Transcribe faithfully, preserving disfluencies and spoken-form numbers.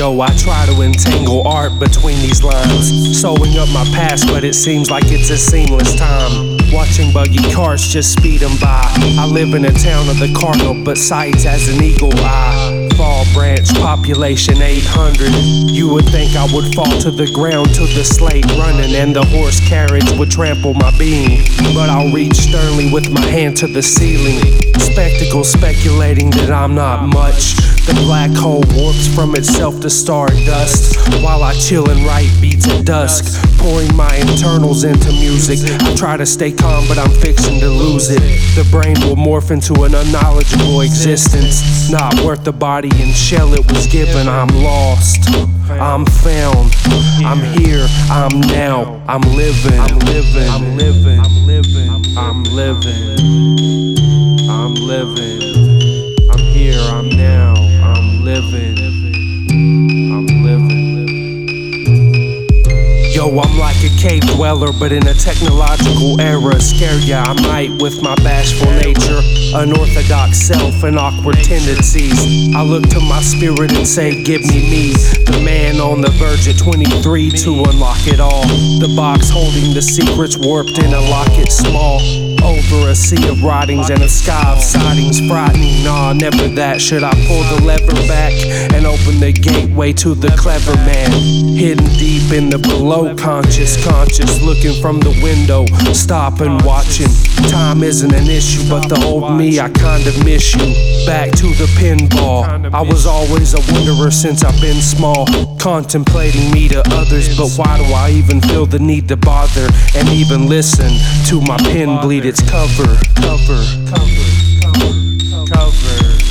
Yo, I try to entangle art between these lines, sewing up my past, but it seems like it's a seamless time. Watching buggy cars just speeding by. I live in a town of the cardinal, but sights as an eagle eye. Fall branch, population eight hundred. You would think I would fall to the ground to the slate running, and the horse carriage would trample my being. But I'll reach sternly with my hand to the ceiling. Spectacle speculating that I'm not much. The black hole warps from itself to stardust, while I chill and write beats at dusk, pouring my internals into music. I try to stay calm, but I'm fixing to lose it. The brain will morph into an unknowledgeable existence, not worth the body and shell it was given. I'm lost, I'm found, I'm here, I'm now, I'm living, I'm living, I'm living, I'm living, I'm living, I'm living, I'm here, I'm now, I'm living, I'm living. Yo, I'm like a cave dweller, but in a technological era. Scared, yeah, I might with my bashful nature, unorthodox self and awkward tendencies. I look to my spirit and say, give me me, the man on the verge at twenty-three to unlock it all. The box holding the secrets warped in a locket small. Over a sea of writings and a sky of sightings frightening. Nah, never that. Should I pull the lever back and open the gateway to the clever man? Hidden deep in the below conscious, conscious, looking from the window, stopping, watching. Time isn't an issue, but the old me, I kinda miss you. Back to the pinball. I was always a wanderer since I've been small, contemplating me to others, but why do I even feel the need to bother and even listen to my pen bleed its cover, cover, cover, cover, cover.